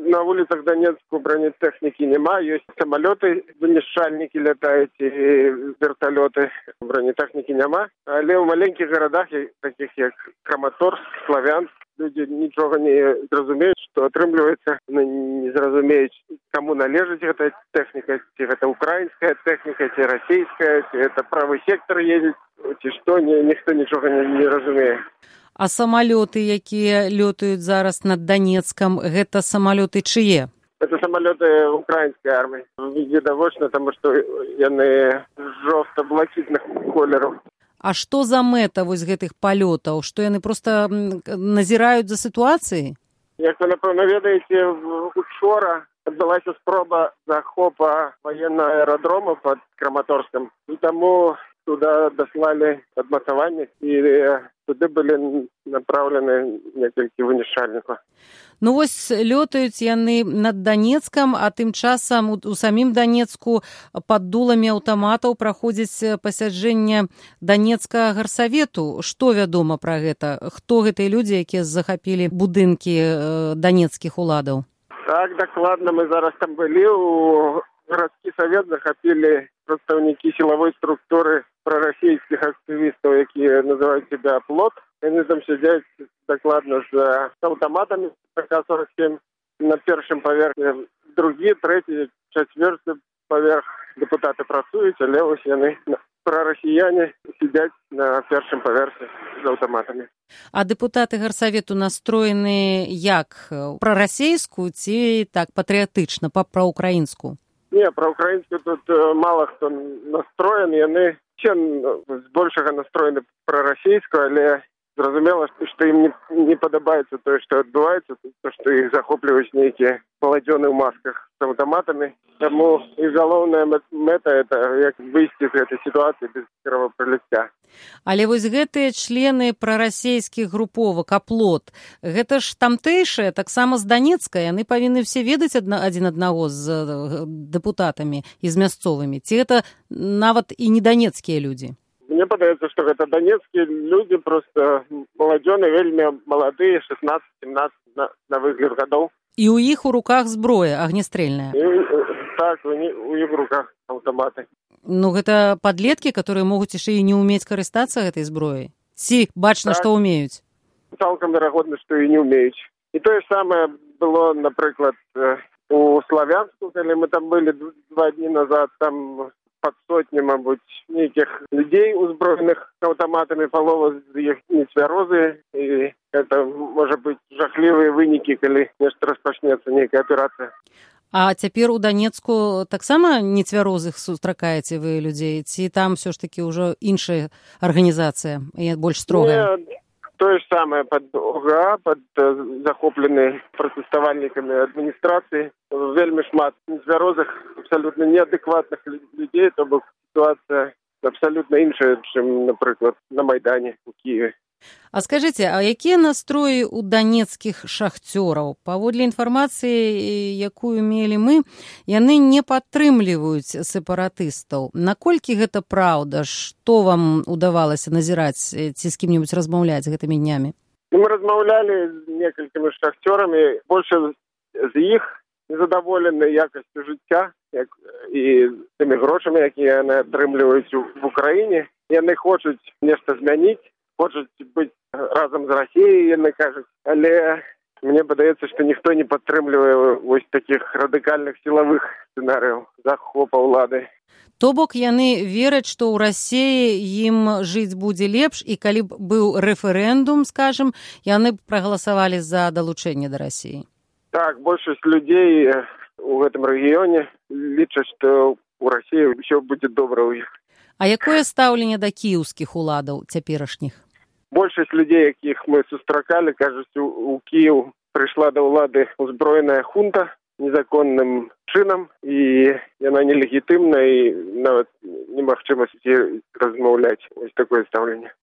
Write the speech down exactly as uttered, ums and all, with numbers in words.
на вулицах Донецку бронетэхнікі няма, ёсць самалёты, вынішчальнікі лятаюць і верталёты, бронетэхнікі няма, але ў маленькіх гарадах, такіх як Краматорск, Славянск, людзі нічога не зразумеюць, што атрымліваецца, не зразумеюць, каму належыць гэта тэхніка, ці гэта украінская тэхніка, ці расійская, ці гэта правы сектар едзе, ці што, ніхто нічога не, не разумее. А самалёты, якія лётаюць зараз над Донецкам, гэта самалёты чые? Это самалёты украінскай арміі. Відавочна, таму што яны жоўта-блакітных колераў. А што за мэта вось гэтых палётаў? Што яны проста назіраюць за сітуацыяй? Як вы, напэўна, ведаеце, учора адбылася спроба захопа ваеннага аэрадрома пад Краматорскам. І таму туда даслалі адмацаванне, і туды былі направлены некалькі вынішчальнікаў. Ну вось лётаюць яны над Донецкам, а тым часам у, у самім Донецку пад дуламі аўтаматаў праходзіць пасяджэнне Донецкага гарсавету. Што вядома пра гэта? Хто гэтыя людзі, якія захапілі будынкі э, донецкіх уладаў? Так, дакладна, мы зараз там былі. У гарадскі савет захапілі прадстаўнікі сілавой структуры прарасійскіх актывістаў, якія называюць себя «Плот». Яны там сядзяць дакладна з аўтаматамі А К сорок семь на першым паверхе. Другі, трэці, чацвёрты паверх дэпутаты працуюць, але вось яны, прарасіяне, сядзяць на першым паверсе з аўтаматамі. А дэпутаты гарсавету настроены як? Прарасейску ці так патрыятычна, праўкраінску? Не, праўкраінску тут мала хто настроен, яны збольшага настроены прарасійску, але зразумела, што ім не, не падабаецца тое, што адбываецца, то, што іх захопліваюць нейкія маладзёны ў масках з аўтаматамі. Таму іх галоўная мэта – это як выйсці з гэтай сітуацыі без кровапраліцця. Але вось гэтыя члены прарасійскіх груповак, «Плот», гэта ж тамтэйшыя, таксама з Донецка, яны павінны все ведаць адна, адзін аднаго з дэпутатамі і з мясцовымі. Ці гэта нават і не донецкія людзі? Мне падаецца, што гэта донецкія людзі, просто маладзёны, вельмі маладыя, шестнадцать-семнадцать на, на выгляд гадоў. І ў іх у руках зброя агнестрэльная? І, так, у, у іх у руках аўтаматы. Ну, гэта падлеткі, которые могуць яшчэ і не ўмець карыстацца гэтай зброяй? Ці бачна, так, што ўмеюць? Цалкам верагодна, што і не ўмеюць. І тое самае было, напрыклад, у Славянску, калі мы там былі два дні назад, там пад сотні, мабуть, нейкіх людзей узброеных аўтаматамі, палова з іх нецвярозыя, і гэта можа быць жахлівыя вынікі, калі нешта распачнецца, нейкая аперацыя. А цяпер у Донецку таксама нецвярозых сустракаеце вы людзей? Ці там все ж таки ўжо іншая арганізацыя, больш строгая? Не, тое ж самае пад О Г А, пад захоплены пратэставальнікамі адміністрацыі. Вельмі шмат нецвярозых, абсалютна неадэкватных людзей, то бок сітуацыя абсалютна іншая, чым, напрыклад, на Майдане у Киеве. А скажыце, а якія настроі ў данецкіх шахцёраў? Паводле інфармацыі, якую мелі мы, яны не падтрымліваюць сепаратыстаў. Наколькі гэта праўда? Што вам удавалася назіраць ці з кім-небудзь размаўляць гэтымі днямі? Мы размаўлялі з некалькімі шахцёрамі. Больше з іх незадаволены якасцю жыцця як, і тымі грошамі, якія яны атрымліваюць в Украіне. Яны хочуць нешта змяніць, хочуць быць разам з Расіяй, яны кажуць. Але мне падаецца, што ніхто не падтрымлівае вось такіх радыкальных сілавых сцэнарыяў захопа ўлады. То бок яны вераць, што ў Расіі ім жыць будзе лепш, і калі б быў рэферэндум, скажам, яны б прагаласавалі за далучэнне да Расіі. Так, большасць людзей у гэтым рэгіёне лічаць, што ў Расіі ўсё будзе добра ў іх. А якое стаўленне да кіеўскіх уладаў цяперашніх? Большасць людзей, якіх мы сустракалі, кажуць, у, у Кіеў прыйшла да ўлады узброеная хунта незаконным чынам, і яна нелегітымна, і нават немагчыма размаўляць. Вось такое стаўленне.